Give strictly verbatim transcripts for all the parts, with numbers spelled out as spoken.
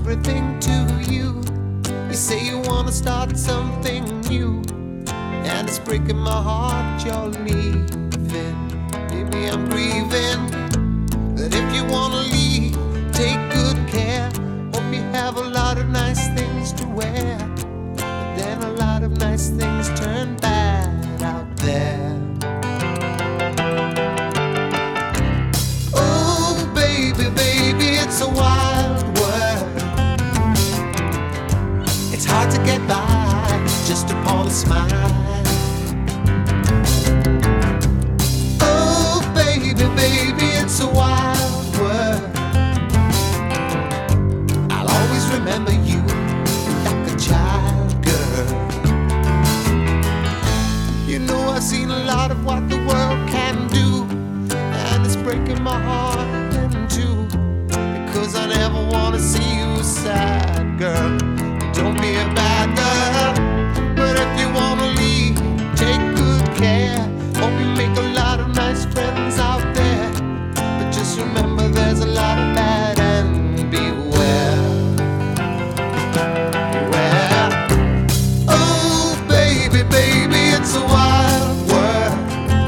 everything to you. You say you wanna start something new, and it's breaking my heart you're leaving. Maybe I'm grieving, but if you wanna leave, take good care. Hope you have a lot of nice things to wear, but then a lot of nice things turn bad out there. Oh baby, baby, it's a wild world. It's hard to get by just upon a smile. Oh baby, baby, it's a wild world. I'll always remember you like a child, girl. You know I've seen a lot of what the world can do, and it's breaking my heart in two, because I never wanna see you sad, girl. Don't be a bad girl, but if you wanna leave, take good care. Hope you make a lot of nice friends out there, but just remember there's a lot of bad, and beware. Beware. Oh baby, baby, it's a wild world.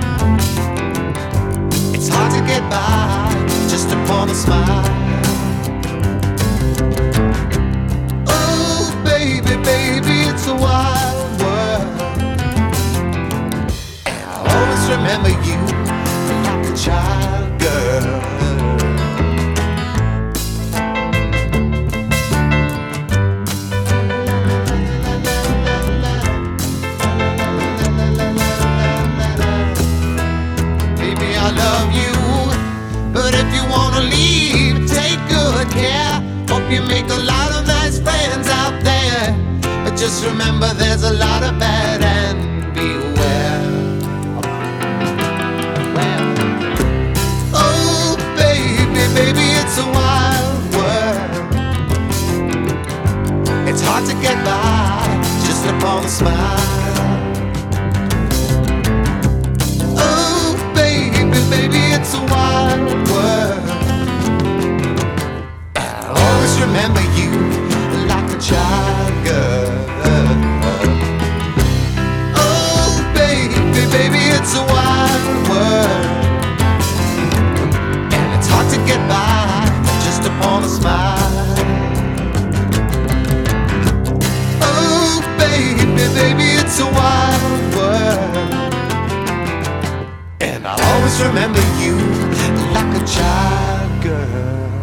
It's hard to get by just upon a smile. Baby, baby, it's a wild world, and I'll always remember you like a child, girl. Baby, I love you, but if you wanna leave, take good care. Hope you make a lot of nice friends out there, but just remember there's a lot of bad, and beware. Well, oh baby, baby, it's a wild world. It's hard to get by just upon a smile. Oh baby, baby, it's a wild world. I'll always remember you like a child, girl. Oh baby, baby, it's a wild world, and it's hard to get by just upon a smile. Oh baby, baby, it's a wild world, and I'll always remember you like a child, girl.